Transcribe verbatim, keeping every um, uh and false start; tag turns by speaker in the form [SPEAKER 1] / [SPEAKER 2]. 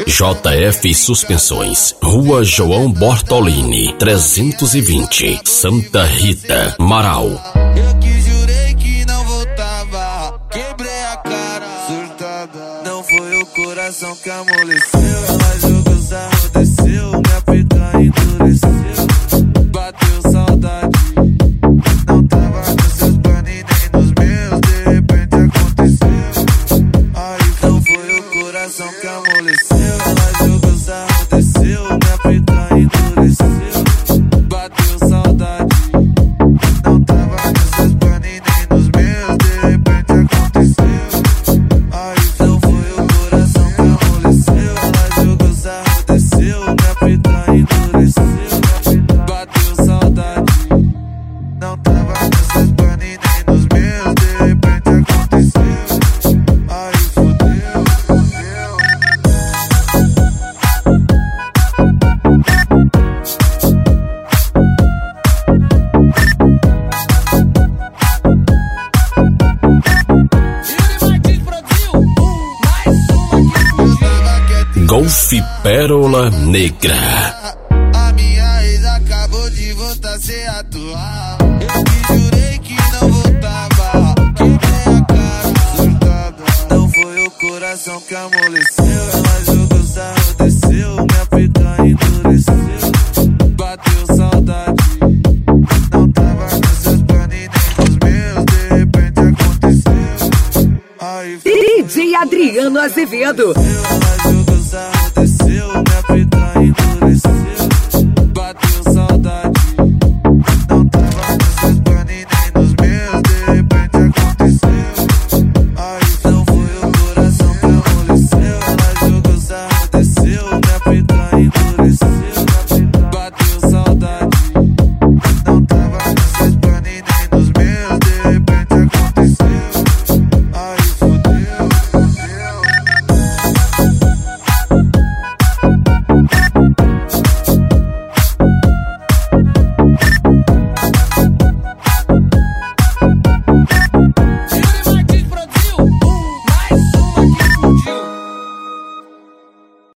[SPEAKER 1] J F Suspensões, Rua João Bortolini, trezentos e vinte, Santa Rita, Marau.
[SPEAKER 2] Eu que jurei que não voltava, quebrei a cara, surtada. Não foi o coração que amoleceu, ela jogou sarro, desceu, minha pica endureceu. Bateu saudade, não tava nos seus planos nem nos meus, de repente aconteceu. Aí não foi o coração que amoleceu, ela jogou sarro, desceu, minha pica endureceu. Bateu saudade, não tava nos seus planos nem nos meus, de repente aconteceu. Aí não foi o coração que amoleceu, ela jogou sarro, desceu, minha pica endureceu. Bateu saudade, não tava nos seus planos nem nos meus, de repente aconteceu. Aí fodeu, fodeu.
[SPEAKER 1] Golfe Pérola Negra.
[SPEAKER 2] A minha ex acabou de voltar a ser atual. Eu que jurei que não voltava, quebrei a cara, surtada. Não foi o coração que amoleceu, ela jogou sarro, desceu, minha pica endureceu. Bateu saudade, não tava nos seus planos nem nos meus, de repente aconteceu. Aí
[SPEAKER 3] D J Adriano Azevedo.
[SPEAKER 2] foi